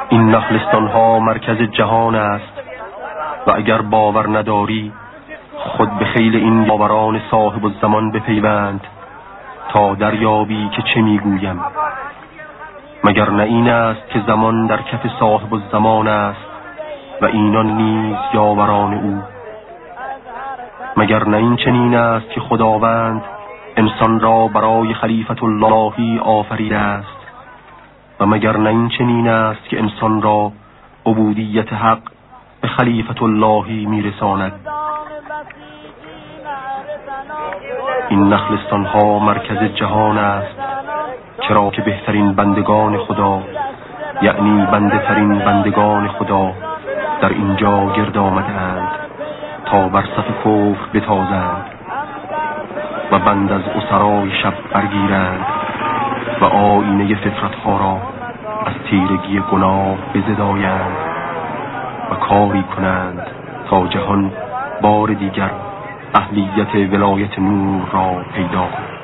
این نخلستان ها مرکز جهان است و اگر باور نداری خود به خیل این باوران صاحب الزمان بپیوند تا دریابی که چه میگویم. مگر نه این است که زمان در کف صاحب الزمان است و اینان نیز یاوران او؟ مگر نه این چنین است که خداوند انسان را برای خلیفت اللهی آفریده است و مگر نه این چنین است که انسان را عبودیت حق به خلیفت اللهی میرساند؟ این نخلستان ها مرکز جهان است، چرا که بهترین بندگان خدا، یعنی بنده ترین بندگان خدا در اینجا گرد آمدند تا بر صف کفر بتازند و بند از اسرای شب برگیرند و آینه فطرت ها را از تیرگی گناه بزدایند و کاری کنند تا جهان بار دیگر اهلیت ولایت نور را پیدا کند.